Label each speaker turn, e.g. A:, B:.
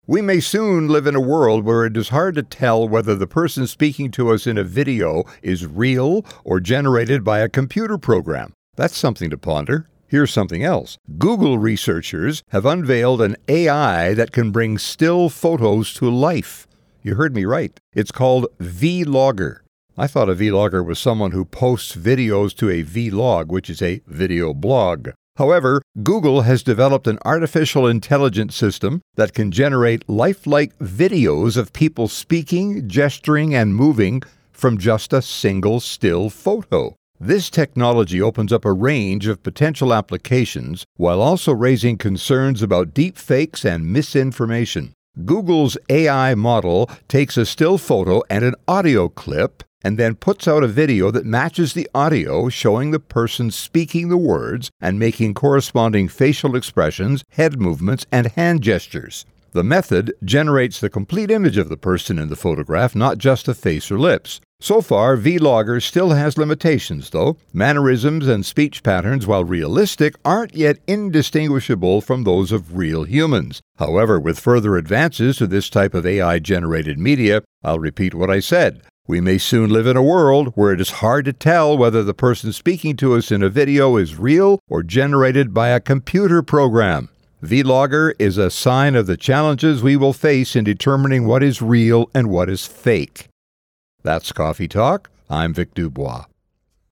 A: We may soon live in a world where it is hard to tell whether the person speaking to us in a video is real or generated by a computer program. That's something to ponder. Here's something else. Google researchers have unveiled an AI that can bring still photos to life. You heard me right. It's called Vlogger. I thought a vlogger was someone who posts videos to a vlog, which is a video blog. However, Google has developed an artificial intelligence system that can generate lifelike videos of people speaking, gesturing, and moving from just a single still photo. This technology opens up a range of potential applications while also raising concerns about deepfakes and misinformation. Google's AI model takes a still photo and an audio clip and then puts out a video that matches the audio, showing the person speaking the words and making corresponding facial expressions, head movements, and hand gestures. The method generates the complete image of the person in the photograph, not just a face or lips. So far, Vlogger still has limitations, though. Mannerisms and speech patterns, while realistic, aren't yet indistinguishable from those of real humans. However, with further advances to this type of AI-generated media, I'll repeat what I said. We may soon live in a world where it is hard to tell whether the person speaking to us in a video is real or generated by a computer program. Vlogger is a sign of the challenges we will face in determining what is real and what is fake. That's Coffee Talk. I'm Vic Dubois.